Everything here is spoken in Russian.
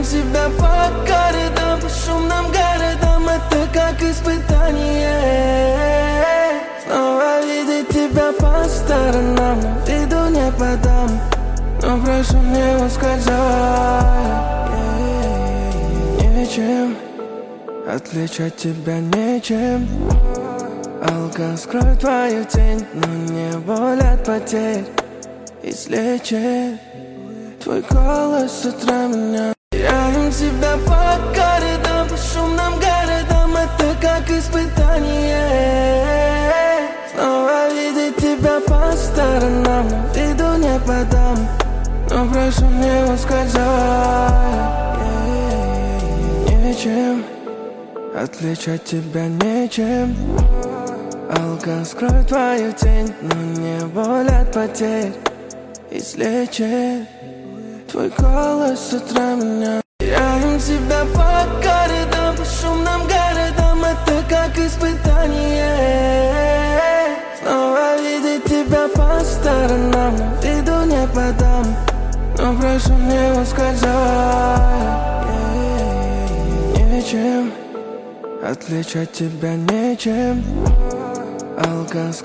Теряем себя по коридорам, по шумным городам. Это как испытание. Снова видеть тебя по сторонам, но виду не подам. Но прошу не ускользай. Нечем отличать тебя, нечем. Алкоголь скроет твою тень, но не боль от потерь излечит. Твой голос с утра меня. Теряем себя по коридорам, по шумным городам. Это как испытание. Снова видеть тебя по сторонам, но виду не подам. Но прошу не ускользай. Нечем отличать тебя, нечем. Алкоголь скроет твою тень, но не боль от потерь излечит. Твой голос с утра меня. Теряем себя по коридорам, по шумным городам. Это как испытание. Снова видеть тебя по сторонам, но виду не подам. Но прошу не ускользай. Нечем отличать тебя, нечем. Алкоголь